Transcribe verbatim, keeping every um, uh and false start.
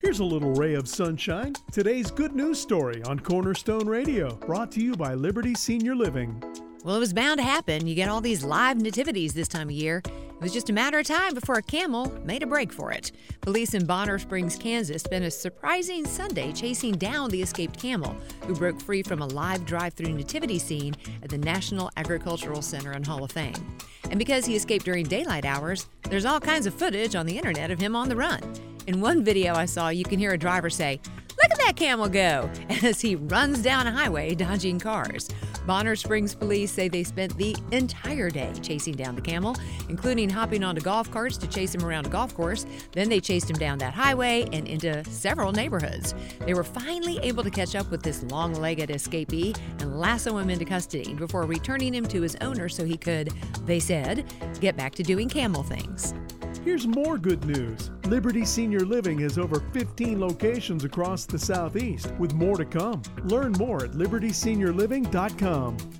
Here's a little ray of sunshine. Today's good news story on Cornerstone Radio, brought to you by Liberty Senior Living. Well, it was bound to happen. You get all these live nativities this time of year. It was just a matter of time before a camel made a break for it. Police in Bonner Springs, Kansas spent a surprising Sunday chasing down the escaped camel, who broke free from a live drive-through nativity scene at the National Agricultural Center and Hall of Fame. And because he escaped during daylight hours, there's all kinds of footage on the internet of him on the run. In one video I saw, you can hear a driver say, "Look at that camel go," as he runs down a highway dodging cars. Bonner Springs police say they spent the entire day chasing down the camel, including hopping onto golf carts to chase him around a golf course. Then they chased him down that highway and into several neighborhoods. They were finally able to catch up with this long-legged escapee and lasso him into custody before returning him to his owner so he could, they said, get back to doing camel things. Here's more good news. Liberty Senior Living has over fifteen locations across the Southeast, with more to come. Learn more at liberty senior living dot com.